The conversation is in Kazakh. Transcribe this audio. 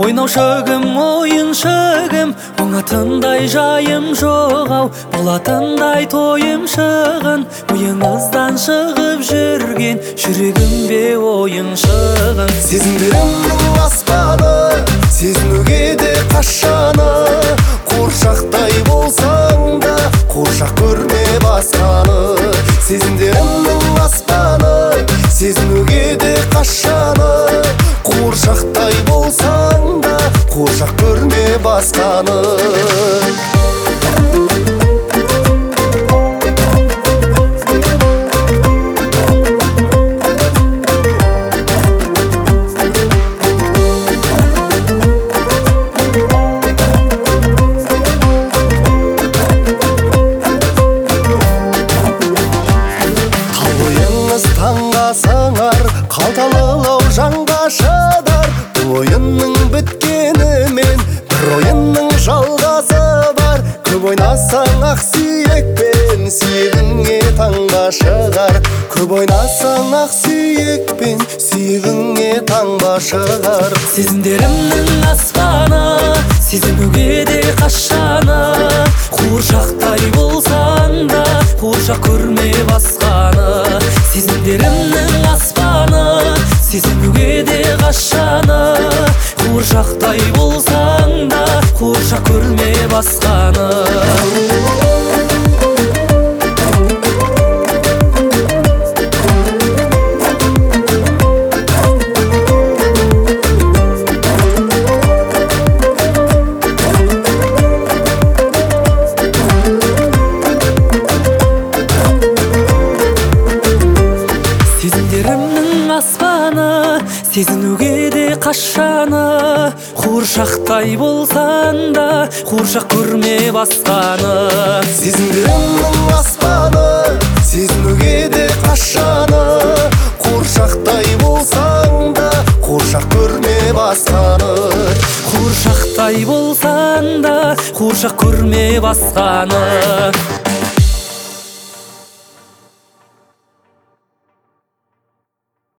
ойнаушығым ойыншығым оңатындай жайым жоқ ау болатындай тойым шығын ойыңыздан шығып жүрген жүрегімде ойың шығын сезімдерімнің аспаны сезінуге де қашаны қуыршақтай болсаң да қуыршақ көрме басқаны сезімдерімнің аспаны сезінуге де қашаны қуыршақтай болсаң да қуыршақ көрме басқаны таңға сыңар қалталылау жанға шыдар ойынның біткенімен бір ойынның жалғасы бар көп ойнасаң ақ сүйекпен сүйегіңе таңба шығар көп ойнасаң ақ сүйекпен сүйегіңе таңба шығар сезімдерімнің аспаны сезінуге де қашаны қуыршақтай болсаң да қуыршақ көрме басқаны сезімдерімнің аспаны сезінуге де қашаны қуыршақтай болсаң да қуыршақ көрме басқаны сезімдерімнің аспаны сезінуге де қашаны қуыршақтай болсаң да қуыршақ көрме басқаны сезімдерімнің аспаны сезінуге де қашаны қуыршақтай болсаң да қуыршақ көрме басқаны қуыршақтай болсаң да қуыршақ көрме басқаны